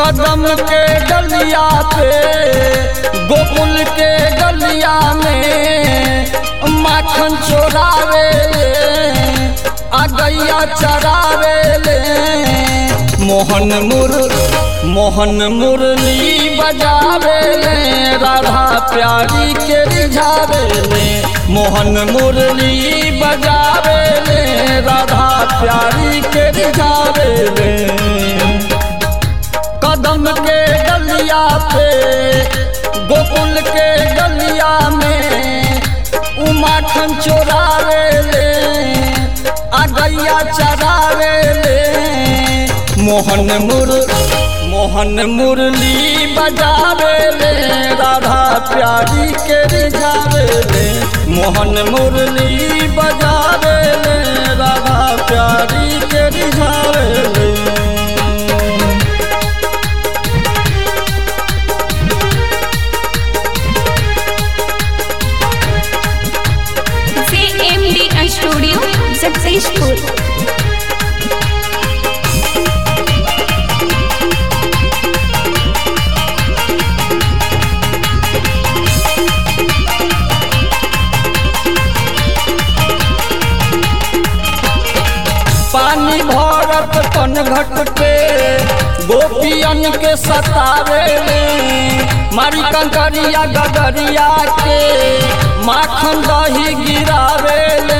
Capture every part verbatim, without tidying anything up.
कदम के डलिया पे गोकुल के गलिया में माखन चोरावे आ गैया चरावे ले। मोहन मुर मोहन मुरली बजावे ले राधा प्यारी के रिझावे ले। मोहन मुरली बजावे ले राधा प्यारी के रिझावे ले। कदम के गलिया पे गोकुल के गलिया में माखन चोरावे ले आ गैया चरावे ले। मोहन मुर मोहन मुरली बजावे ले राधा प्यारी के रिझावे ले। मोहन मुरली बजावे ले राधा प्यारी के रिझावे ले। Studio successful. पानी भरत पन घट पे गोपियन के सतावे ले। मारी कंकरिया गगरिया के माखन दही गिरावे ले।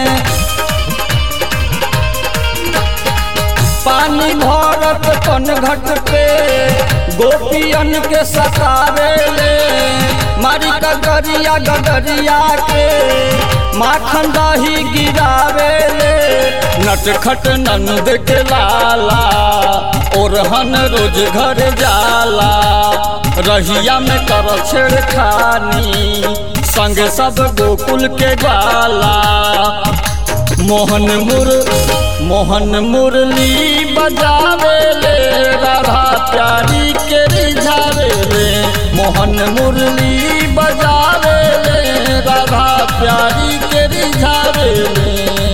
पानी भरत पन घट पे गोपियन के सतावे ले। मारी कंकरिया गगरिया के माखन दही गिरावे ले। नटखट नंद के लाला ओरहन रोज घर जाला। रहिया में कर छेड़खानी संग सब गोकुल के बाला। मोहन मुर मोहन मुरली बजावे ले राधा प्यारी के रिझावे ले। मोहन मुरली बजावे ले राधा प्यारी के रिझावे ले।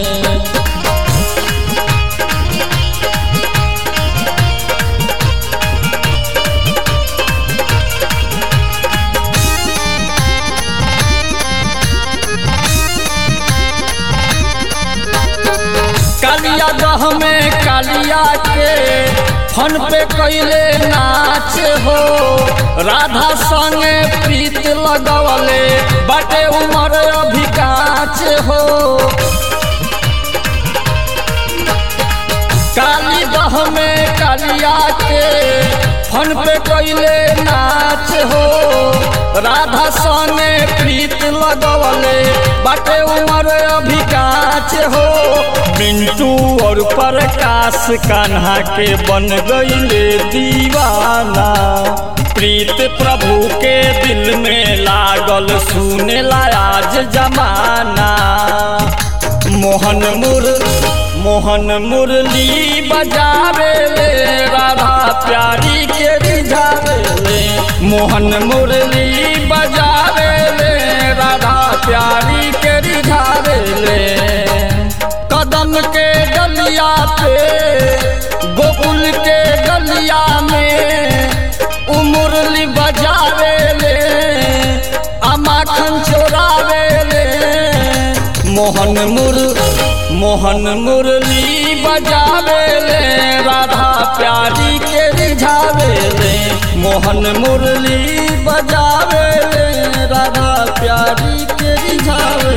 कालिया दह में कालिया के फन पे कैले नाच हो। राधा संगे प्रीत लगवले बाटे उमर अभी काच हो। काली दह में कालिया के फन पे कैले नाच हो। राधा संगे प्रीत लगवले बाटे उमर अभी काच हो। मिंटू और प्रकाश कान्हा के बन गईले दीवाना। प्रीत प्रभु के दिल में लागल सुने आज जमाना। मोहन मुर मोहन मुरली बजावे ले राधा प्यारी के रिझावे ले। मोहन मुरली बजावे ले राधा प्यारी के रिझावे ले। कदम के गलिया पे गोकुल के गलिया में मुरली बजावे ले आ माखन चोरावे ले। मोहन मुर मोहन मुरली बजावे ले राधा प्यारी के रिझावे ले। मोहन मुरली बजावे ले राधा प्यारी के रिझावे